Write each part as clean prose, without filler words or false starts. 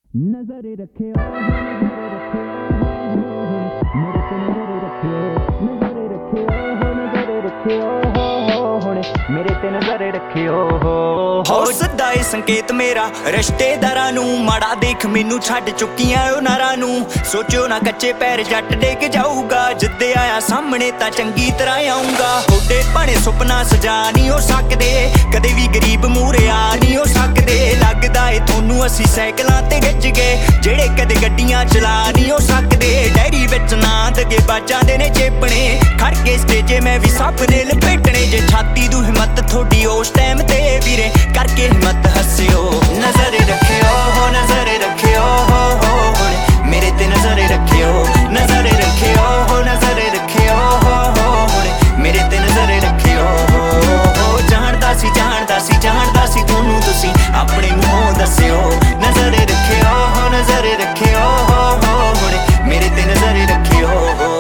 नजरे रखे मेरे ते नजरे रखियो हो सदा ए संकेत मेरा रिश्तेदारां नू माड़ा देख मैनू छड्ड चुकियां ओ नारां नू सोचो ना कच्चे पैर जट डेग जाऊगा जिद्दे आया सामने तां चंगी तरह आऊंगा थोड़े भाणे सुपना सजा नहीं हो सकदे कदे भी गरीब मूरे आ नहीं हो सकदे लगदा ए थोनू असी साइकलां ते गज गए जेड़े कदे गड्डियां चला नहीं हो सकदे डायरी विच ना दगे बाजां दे ने चेपणे खड़ के स्टेजे मैं भी सप ने लपेटने जे छाती दू हिम्मत थोड़ी उस टाइम ते वीरे करके हिम्मत हस्सियो नजरे रखियो हो नजरे रखियो हो मेरे ते नजरे रखियो नजरे रखियो हो नजरे रखियो हो मेरे ते नजरे रखियो हो जानदा सी थोनू तुसी अपने मूंहों दस्सियो नजरे रखियो हो नजरे रखियो हो मेरे ते नजरे रखियो हो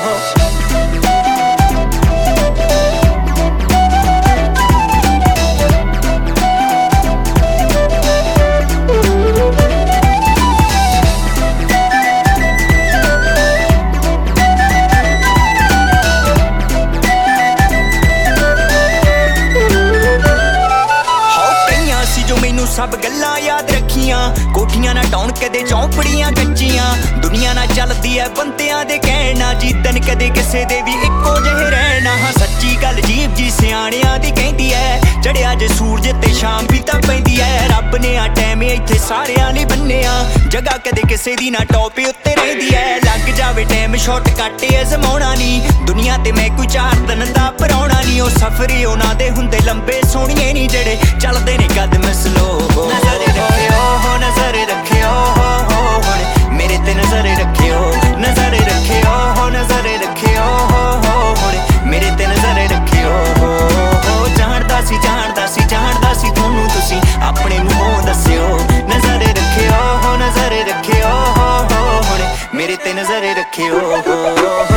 सब गल्लां याद रखियां कोठियां ना टाउन कदे चौंपड़ियां कच्चियां दुनिया ना चलदी है बंदियां दे कहना जीतन कदे किसे दे भी इक्को जहे रहना हाँ सच्ची गल जीव जी सियाणियां दी कहंदी है चढ़िया जे सूरज ते शाम भी तां पैंदी है रब ने आ टाइम इत्थे सारियां लई बन्निया जगह कदे किसे दी ना टॉप उत्ते रहिंदी है लग जावे टाइम शॉर्टकट अजमाउणा नहीं दुनिया ते मैं कोई 4 दिन दा पराउणा नहीं ओ सफर उन्हां दे हुंदे लंबे सोहणिए नहीं जेड़े चलदे ने कदम स्लो नजरे रखियो हो नजरे रखियो हो मेरे ते नजरे रखियो नजरे रखियो हो नजरे रखियो हो मेरे ते नजरे रखियो हो जानदा सी थोनू तुसी अपने मूंहों दस्सियो नजरे रखियो हो नजरे रखियो हो मेरे ते नजरे रखियो हो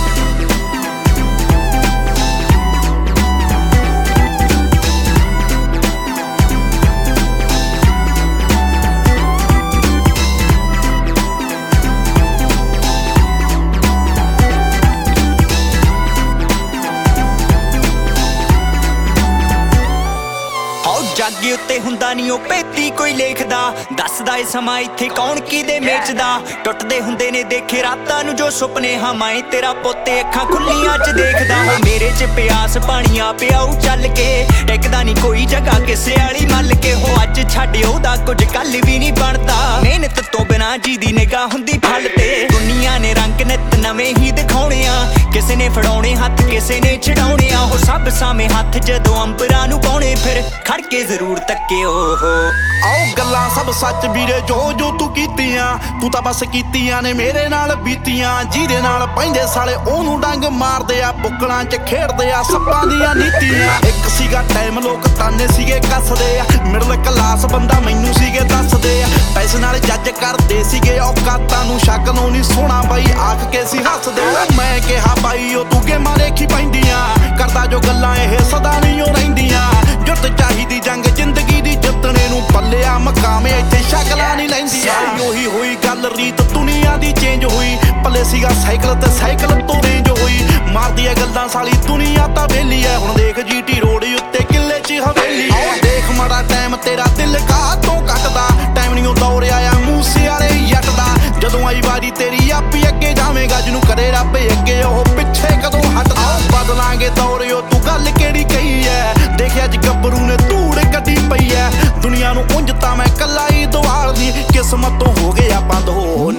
जागे उत्ते हुंदा नहीं ओ पेती कोई लेखदा दसदा ए समा इत्थे कौन किदे मेचदा टुटदे हुंदे ने देखे रातां नू जो सुपने हमाए तेरा पोते अखां खुल्लियां च देखदा हो मेरे च प्यास पानिया पियाऊ चल के टिकदा नहीं कोई जगह किसे आली मल के हो अज छड्डियो दा कुछ कल भी नहीं बनदा मेहनत तो बिना जी दी निगाह हुंदी फल ते दुनिया ने रंग नित नवें ही दिखाउणे आ किसे ने फड़ाउणे हत्थ किसे ने छड़ाउणे आ हो सब सामे हत्थ जदों अंबरां नू पाउणे फिर खड़ के जरूर तक्कियो हो आओ गल्लां सब सच वीरे जो जो तू कीतियां तू तां बस कीतियां ने मेरे नाल बीतियां ਜਿਹਦੇ ਨਾਲ ਪੈਂਦੇ ਸਾਲੇ ਉਹਨੂੰ ਡੰਗ ਮਾਰਦੇ ਆ ਬੁੱਕਲਾਂ 'ਚ ਖੇਡਦੇ ਆ ਸੱਪਾਂ ਦੀਆਂ ਨੀਤੀਆਂ ਇੱਕ ਸੀਗਾ ਟਾਈਮ ਲੋਕ ਤਾਨੇ ਸੀਗੇ ਕੱਸਦੇ ਆ ਮਿਡਲ ਕਲਾਸ ਬੰਦਾ ਮੈਨੂੰ ਸੀਗੇ ਦੱਸਦੇ ਆ ਪੈਸੇ ਨਾਲ ਜੱਜ ਕਰਦੇ ਸੀਗੇ ਔਕਾਤਾਂ ਨੂੰ ਸ਼ੱਕ ਨੂੰ ਨਹੀਂ ਸੋਹਣਾ ਬਾਈ ਆਖ ਕੇ ਸੀ ਹੱਸਦੇ ਮੈਂ ਕਿਹਾ ਬਾਈ ਉਹ ਤੂੰ ਗੇਮਾਂ ਦੇਖੀ ਪੈਂਦੀਆਂ ਕਰਦਾ ਜੋ ਗੱਲਾਂ ਇਹ ਸਦਾ ਨਹੀਂ ਉਹ ਰਹਿੰਦੀਆਂ ਜੁੱਤ ਚਾਹੀਦੀ ਜੰਗ ਜ਼ਿੰਦਗੀ ਦੀ ਜਿੱਤਣੇ ਨੂੰ ਪੱਲਿਆ ਮਕਾਮੇ ਇੱਥੇ ਸ਼ਕਲਾਂ ਨਹੀਂ ਲੈਂਦੀਆਂ ਉਹੀ ਹੋਈ ਗੱਲ ਰੀਤ ਦੁਨੀਆ ਦੀ ਚੇਂਜ ਹੋਈ ਪੱਲੇ ਸੀਗਾ ਸਾਈਕਲ ਤੇ ਸਾਈਕਲ ਤੋਂ ਰੇਂਜ ਹੋਈ ਮਾਰਦੀ ਐ ਗੱਲਾਂ ਸਾਲੀ ਦੁਨੀਆ ਤਾਂ ਵੇਲੀ ਐ ਹੁਣ ਦੇਖ ਜੀਟੀ ਰੋਡ ਉੱਤੇ ਕਿੱਲੇ 'ਚ ਹਵੇਲੀ ਦੇਖ ਮਾੜਾ ਟਾਈਮ ਤੇਰਾ ਦਿਲ ਕਾਹਤੋਂ ਕੱਟਦਾ ਟਾਈਮ ਨਹੀਂ ਉਹ ਦੌਰ ਆਇਆ ਮੂਸੇ ਵਾਲੇ ਜੱਟ ਦਾ ਜਦੋਂ ਆਈ ਵਾਰੀ ਤੇਰੀ ਆਪੀ ਅੱਗੇ ਜਾਵੇਂਗਾ ਜਿਹਨੂੰ ਕਰੇ ਰੱਬ ਅੱਗੇ ਉਹ ਪਿੱਛੇ ਕਦੋਂ ਹਟਦਾ ਬਦਲਾਂਗੇ ਦੌਰ ਉਹ ਤੂੰ ਗੱਲ ਕਿਹੜੀ ਕਹੀ ਐ ਦੇਖਿਆ ਅੱਜ ਗੱਭਰੂ ਨੇ ਧੂੜ ਕੱਢੀ ਪਈ ਐ ਦੁਨੀਆ ਨੂੰ ਉਂਝ ਤਾਂ ਮੈਂ ਕੱਲਾ ਹੀ ਦਵਾਲਦੀ ਕਿਸਮਤ ਤੋਂ ਹੋ ਗਏ ਆਪਾਂ ਦੋ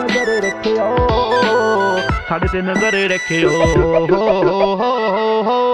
ਸਾਡੇ ਤੇ ਨਜ਼ਰ ਰੱਖਿਓ